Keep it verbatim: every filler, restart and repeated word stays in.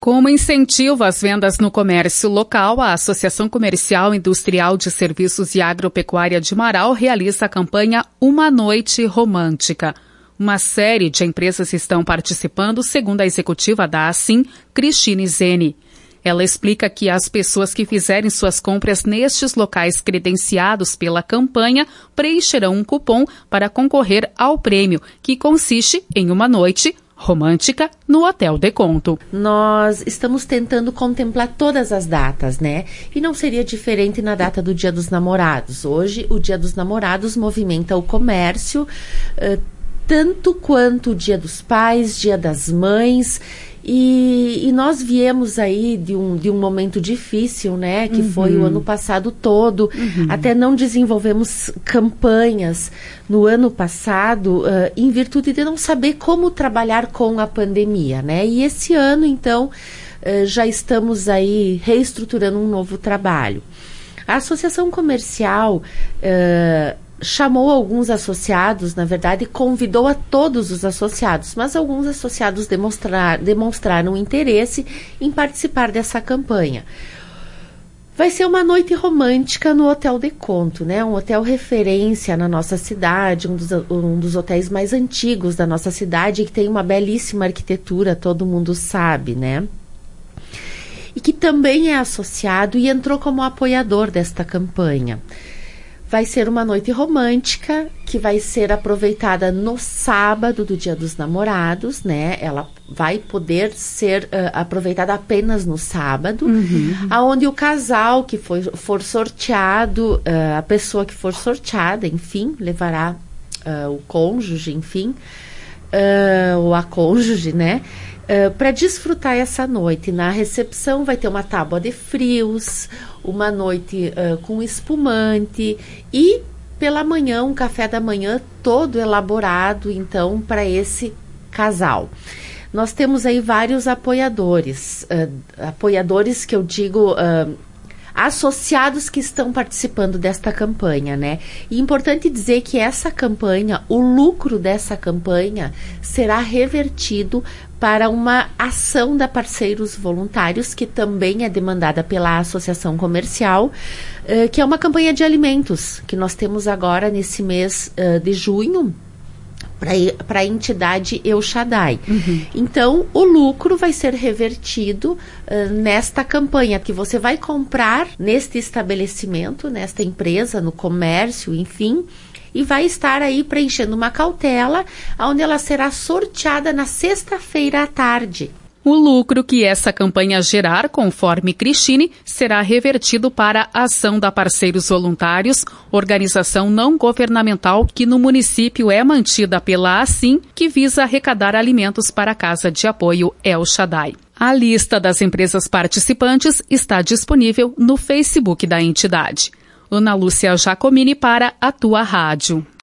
Como incentivo às vendas no comércio local, a Associação Comercial Industrial de Serviços e Agropecuária de Marau realiza a campanha Uma Noite Romântica. Uma série de empresas estão participando, segundo a executiva da Assim, Cristine Zene. Ela explica que as pessoas que fizerem suas compras nestes locais credenciados pela campanha preencherão um cupom para concorrer ao prêmio, que consiste em uma noite romântica no Hotel Deconto. Nós estamos tentando contemplar todas as datas, né? E não seria diferente na data do Dia dos Namorados. Hoje, o Dia dos Namorados movimenta o comércio, uh, tanto quanto o Dia dos Pais, Dia das Mães. E, e nós viemos aí de um, de um momento difícil, né? Que uhum. foi o ano passado todo. Uhum. Até não desenvolvemos campanhas no ano passado, uh, em virtude de não saber como trabalhar com a pandemia, né? E esse ano, então, uh, já estamos aí reestruturando um novo trabalho. A Associação Comercial Uh, chamou alguns associados, na verdade, convidou a todos os associados, mas alguns associados demonstrar, demonstraram interesse em participar dessa campanha. Vai ser uma noite romântica no Hotel Deconto, né? Um hotel referência na nossa cidade, um dos, um dos hotéis mais antigos da nossa cidade, que tem uma belíssima arquitetura, todo mundo sabe, né? E que também é associado e entrou como apoiador desta campanha. Vai ser uma noite romântica, que vai ser aproveitada no sábado do Dia dos Namorados, né? Ela vai poder ser uh, aproveitada apenas no sábado, uhum. aonde o casal que for, for sorteado, uh, a pessoa que for sorteada, enfim, levará uh, o cônjuge, enfim, uh, ou a cônjuge, né? Uh, para desfrutar essa noite. Na recepção vai ter uma tábua de frios, uma noite uh, com espumante e pela manhã um café da manhã todo elaborado então para esse casal. Nós temos aí vários apoiadores, uh, apoiadores que eu digo uh, associados que estão participando desta campanha, né? E importante dizer que essa campanha, o lucro dessa campanha será revertido para uma ação da Parceiros Voluntários, que também é demandada pela Associação Comercial, uh, que é uma campanha de alimentos, que nós temos agora nesse mês uh, de junho, para a entidade El Shaddai. Uhum. Então, o lucro vai ser revertido uh, nesta campanha, que você vai comprar neste estabelecimento, nesta empresa, no comércio, enfim, e vai estar aí preenchendo uma cautela, onde ela será sorteada na sexta-feira à tarde. O lucro que essa campanha gerar, conforme Cristine, será revertido para a ação da Parceiros Voluntários, organização não governamental que no município é mantida pela Assim, que visa arrecadar alimentos para a Casa de Apoio El Shaddai. A lista das empresas participantes está disponível no Facebook da entidade. Ana Lúcia Giacomini para a Tua Rádio.